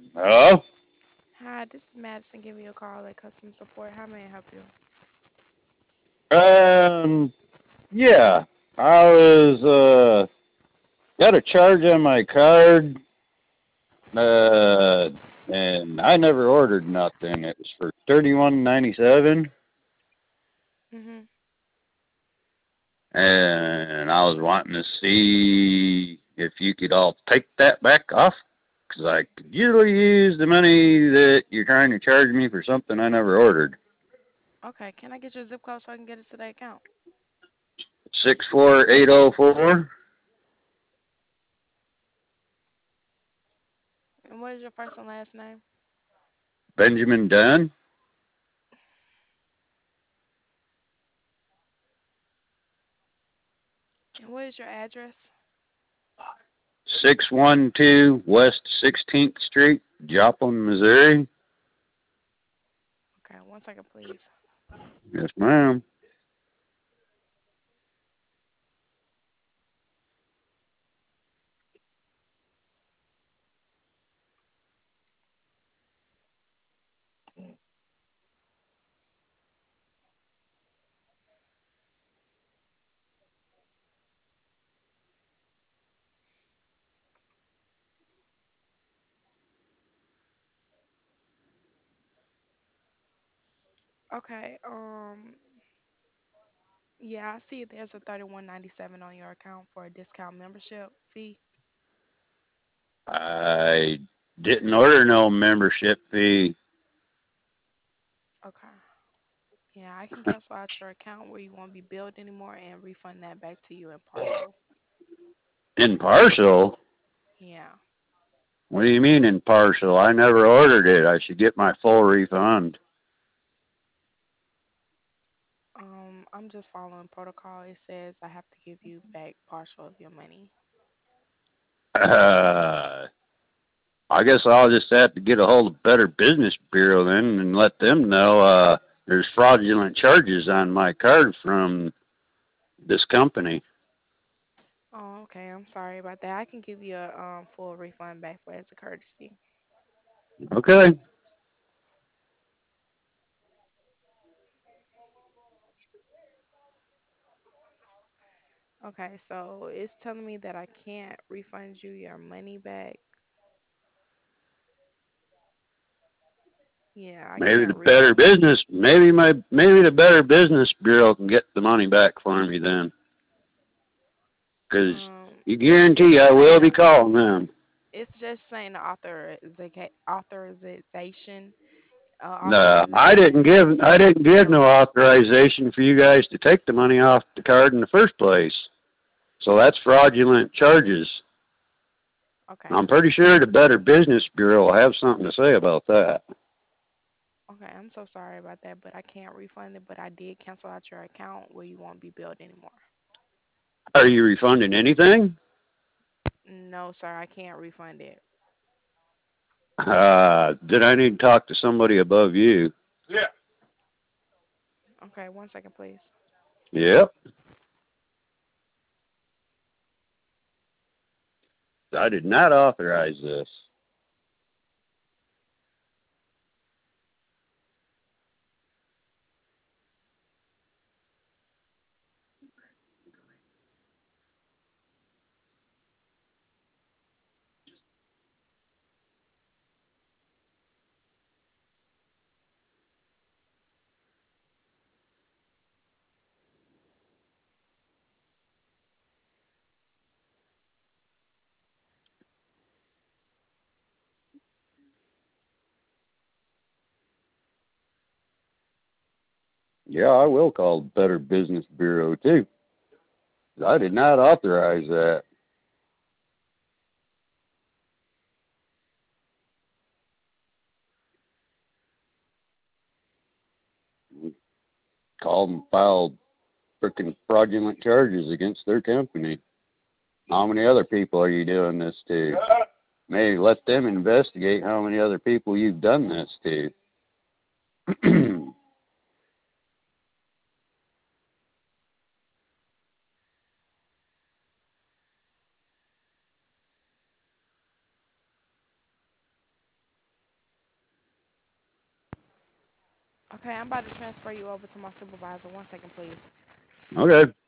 Hello? Hi, this is Madison giving you a call at customer support. How may I help you? Um, yeah. I was, got a charge on my card, uh, and I never ordered nothing. It was for $31.97, Mhm. and I was wanting to see if you could all take that back off, because I could usually use the money that you're trying to charge me for something I never ordered. Okay, can I get your zip code so I can get it to the account? 64804, And what is your first and last name? Benjamin Dunn. And what is your address? 612 West 16th Street, Joplin, Missouri. Okay, one second, please. Yes, ma'am. Okay, yeah, I see there's a 31.97 on your account for a discount membership fee. I didn't order no membership fee. Okay. Yeah, I can cancel out your account where you won't be billed anymore and refund that back to you in partial. In partial? Yeah. What do you mean in partial? I never ordered it. I should get my full refund. I'm just following protocol. It says I have to give you back partial of your money. Uh, I guess I'll just have to get a hold of Better Business Bureau then and let them know there's fraudulent charges on my card from this company. Oh, okay. I'm sorry about that. I can give you a full refund back for as a courtesy. Okay. Okay, so it's telling me that I can't refund you your money back. Yeah, I Maybe can't the re Better Business, maybe the Better Business Bureau can get the money back for me then, because you it's guarantee just I will be saying calling them. it's just saying the authorization No, I didn't give no failed. authorization for you guys to take the money off the card in the first place. So that's fraudulent charges. Okay. I'm pretty sure the Better Business Bureau will have something to say about that. Okay, I'm so sorry about that, but I can't refund it, but I did cancel out your account where you won't be billed anymore. Are you refunding anything? No, sir, I can't refund it. Did I need to talk to somebody above you? Okay, one second, please. Yep. I did not authorize this. Yeah, I will call the Better Business Bureau too. I did not authorize that. Called and filed freaking fraudulent charges against their company. How many other people are you doing this to? Maybe let them investigate how many other people you've done this to. Okay, I'm about to transfer you over to my supervisor. 1 second, please. Okay.